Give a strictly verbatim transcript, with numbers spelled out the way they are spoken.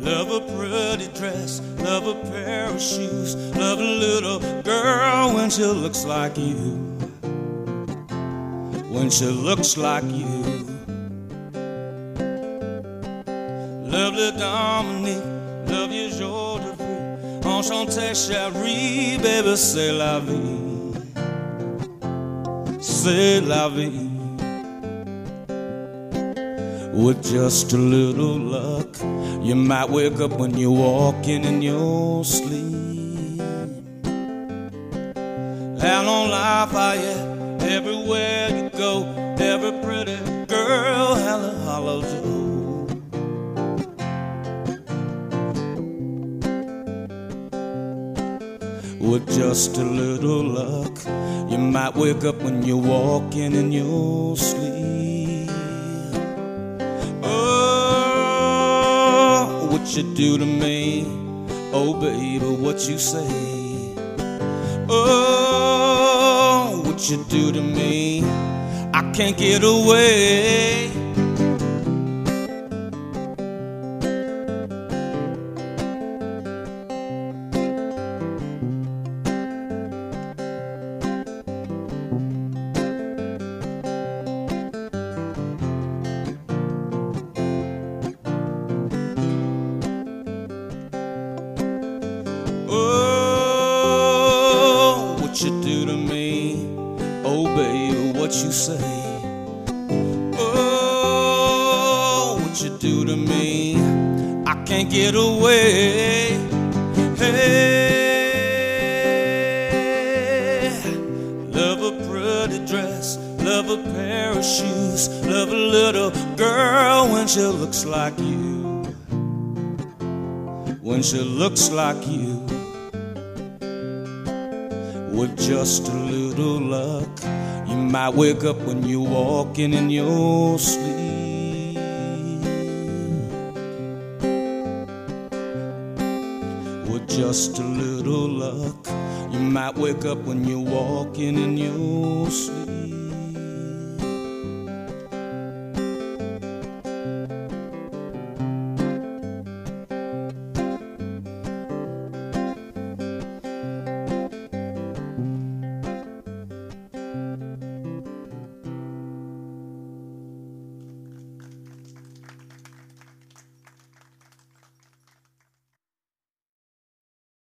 Love a pretty dress, love a pair of shoes, love a little girl when she looks like you, when she looks like you. Lovely Dominique, love you jour de vie, enchanté chérie, baby c'est la vie, c'est la vie. With just a little luck, you might wake up when you're walking in your sleep. How long life are you? Everywhere you go, every pretty girl, holla, holla, Joe. With just a little luck, you might wake up when you're walking in your sleep. What you do to me, oh baby, what you say? Oh, what you do to me, I can't get away. Oh, what you do to me, oh baby, what you say? Oh, what you do to me, I can't get away. Hey, love a pretty dress, love a pair of shoes, love a little girl when she looks like you, when she looks like you. With just a little luck, you might wake up when you're walking in your sleep. With just a little luck, you might wake up when you're walking in your sleep.